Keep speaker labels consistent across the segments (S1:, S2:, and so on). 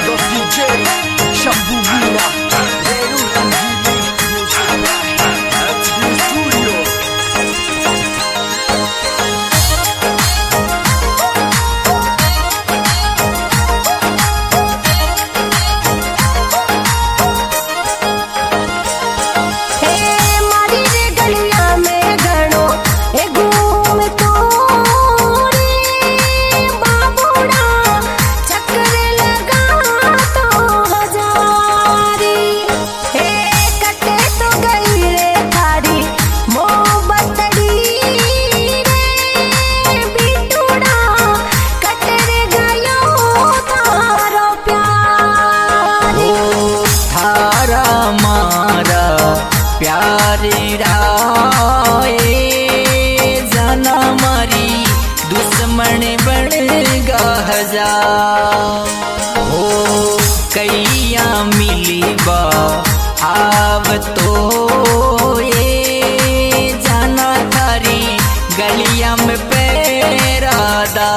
S1: Los DJ Shampoo Mira Reru Anjili Music Active Studio. प्यारी राए जाना मारी दुश्मन बन गजा हो कैया मिली बा आव तो ये जाना थारी गलिया में पैरादा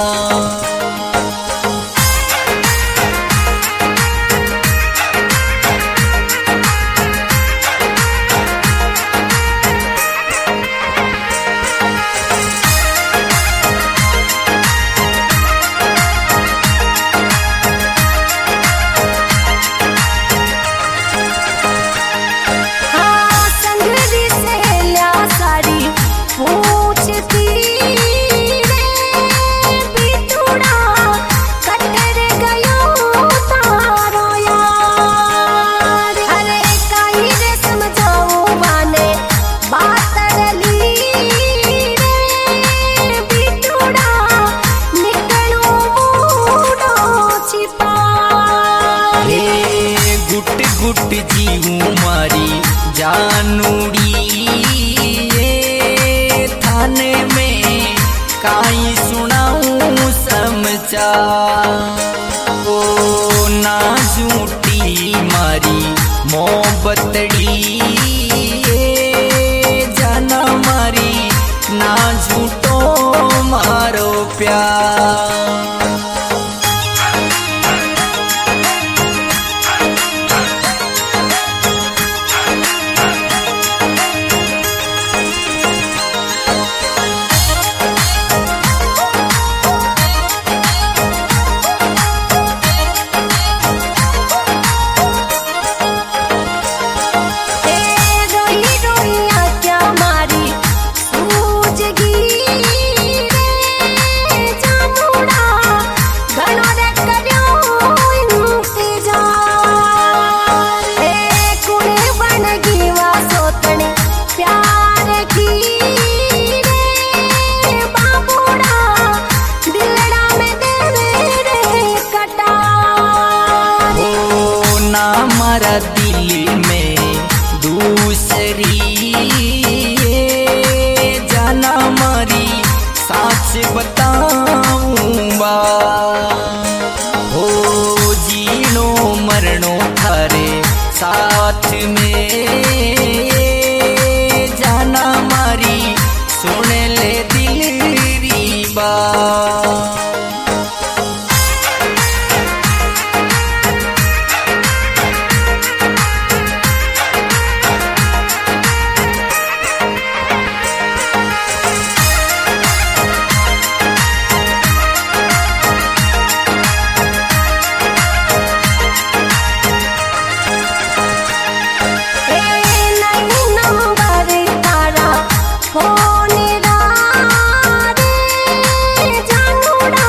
S1: गुट जीवू मारी जानूड़ी ये थाने में काई सुनाऊं समझा ओ ना झूठी मारी मोहब्बतड़ी ये जाना मारी ना झूठो मारो प्यार हमारा दिल में दूसरी ये जाना मारी सच बताऊंगा हो जीनो मरनो थारे साथ में ये जाना मारी सुन ले दिल री बात
S2: फोन रे जानूड़ा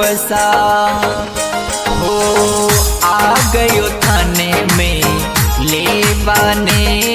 S1: बसा हो आ गयो थाने में ले बाने